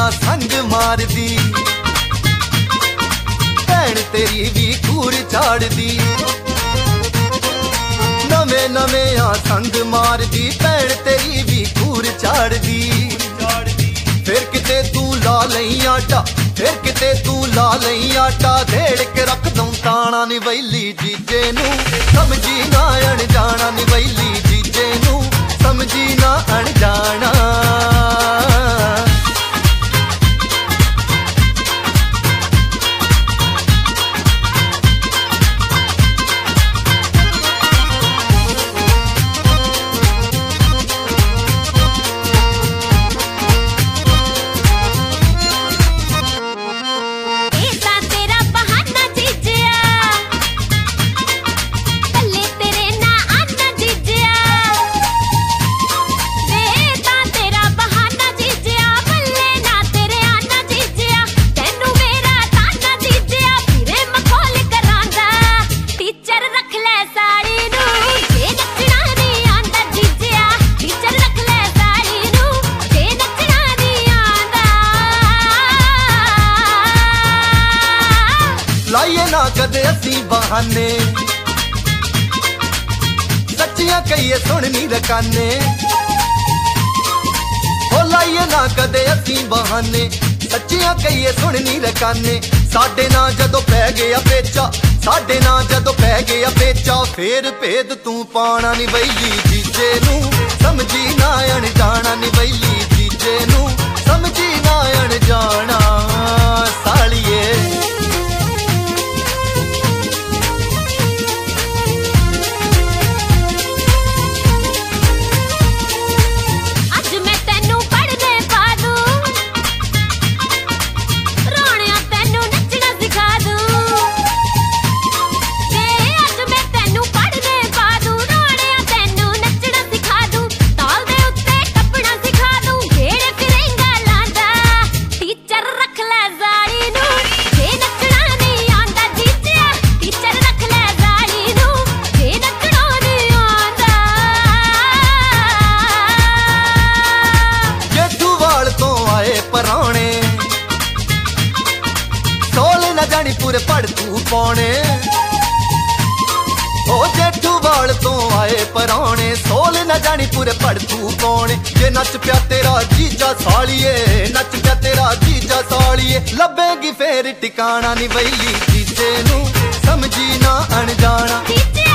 संग मार दी, भैन तेरी भी कूर झाड़ दी। नवे नवे संग मार दी, भैन तेरी भी कूर झाड़ दी। फिर किते तू ला लई आटा, फिर किते तू ला लई आटा, धेड़ के रख दूं ताना नी वैली जीजे नू समझी ना अनजाना, नी वैली जीजे नू समझी ना अनजाना। लाइए ना कदे असी बहाने, सच्चियां कहिए सुन नी रकाने। हो लाइए ना कदे असी बहाने, सच्चियां कहिए सुन नी रकाने। साडे ना जदों पै गया पेचा, साडे ना जदों पै गया पेचा, फिर भेद तू पाना नी वैली जीजे नू समझी ना अनजाना, नी वैली जीजे नू समझी ना अनजाना। सालिए पराने सोल न जानी पूरे पड़ तू पौने। ओ जेठू वाल तो आए पराने, सोल न जानी पूरे पड़ तू पौने। जे नच प्या तेरा जीजा सालिए, नच प्या तेरा जीजा सालिए, लभेगी फेर टिकाना नी वैली जीजे नू समझी ना अनजाना।